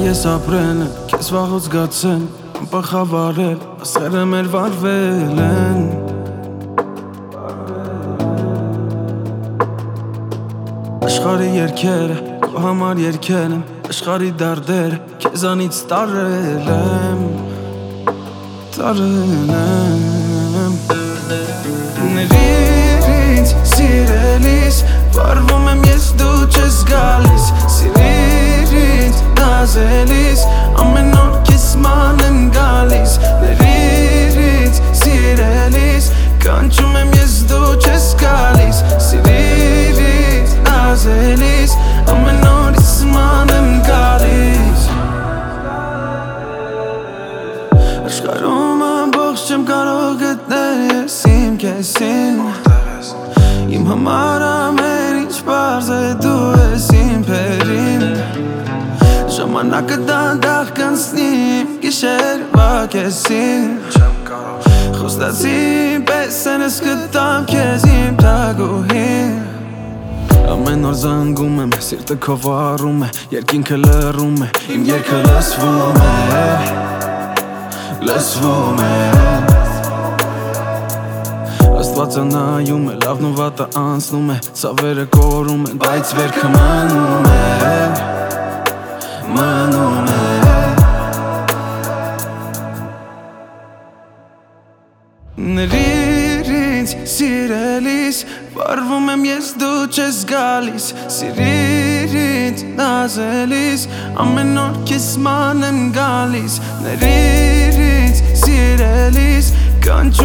ես ապրել եմ, քեզ վաղուց գացել Պխավարել, ասերը մեր վարվել են Աշխարի երկերը, քո համար երկել եմ Աշխարի դարդերը, քեզանից տարել եմ Ներիր ինձ սիրելիս Վարվում եմ ես դու չես գալիս Սիրիր ինձ նազելիս Ամեն օր քեզ ման եմ գալիս Ներիր ինձ սիրելիս Կանչում եմ ես դու չես գալիս Սիրիր ինձ նազելիս Ամեն օր քեզ ման եմ գալիս Աշխարհում ամբողջ չեմ կարող գտնել ես իմ քեսին Իմ համար ամեն ինչ պարզ է դու ես իմ պերին Ժամանակը դանդաղ կանցնի իմ գիշերվա քեսին Խոստացի պես ենս գտամ քեզ իմ թագուհին Ամեն օր զանգում եմ, սիրտը քո վառում է Երկինքը լռում է, իմ երգը լսվում է Լսվում է Աստվածը նայում է, լավն ու վատը անցնում է Ցավերը կորում են, բայց վերքը մնում է Մնում է Ներիր ինձ սիրելիս Վարվում եմ ես դու չես գալիս Սիրիր ինձ նազելիս Ամեն օր քեզ ման եմ գալիս Ներիր ինձ սիրելիս Կանչում